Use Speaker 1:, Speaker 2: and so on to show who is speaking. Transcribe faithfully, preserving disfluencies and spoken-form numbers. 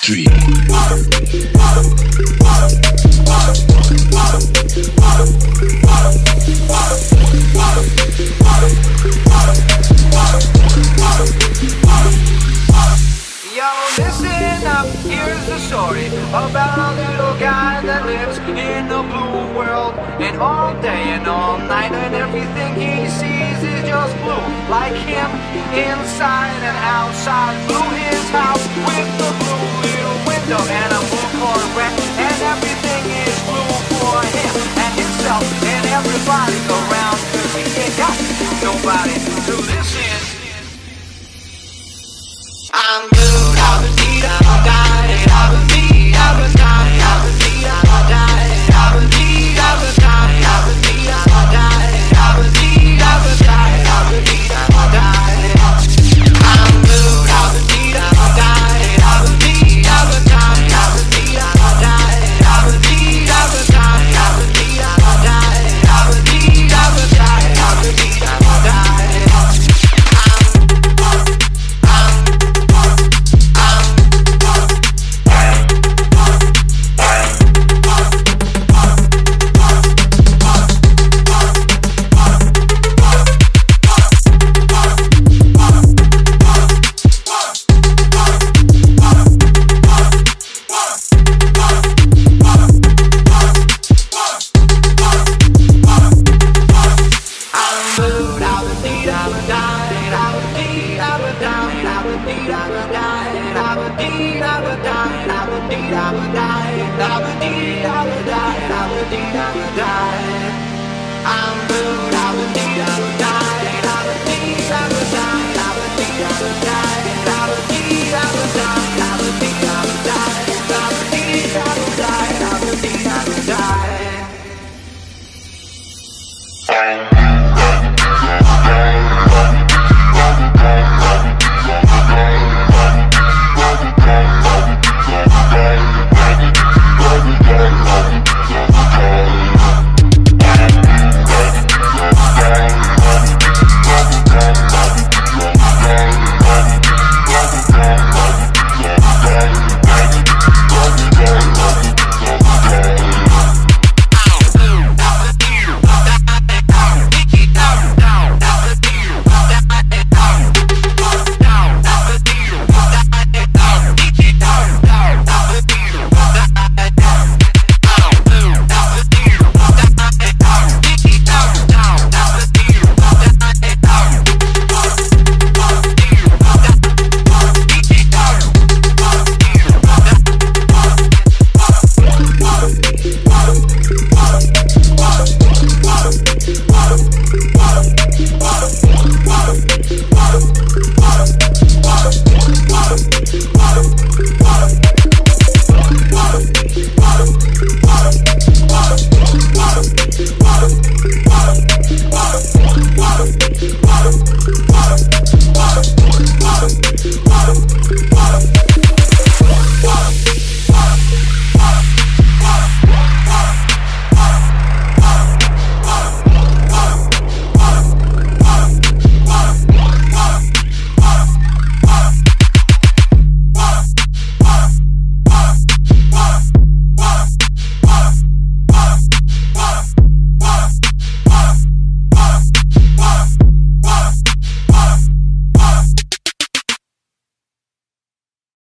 Speaker 1: Three.
Speaker 2: Yo, listen up, here's the story about a little guy that lives in a blue world. And all day and all night, and everything he sees is just blue. Like him, inside and outside. Blue his house with the blue little window and a blue Corvette. And everything is blue for him and himself and everybody around. Cause he ain't got nobody to listen. I'm blue, I would need, I would die, I would need, I would die, I would need, I would die, I would need, I would die, I would need, I would die, I would need, I would die, I would need, I would die. I'm blue, I would need, I would die, I would need, I would die, I would need, I would die, I would need, I would die, I would need, I would die, I would need, I would die, I would need, I would die. I'm blue.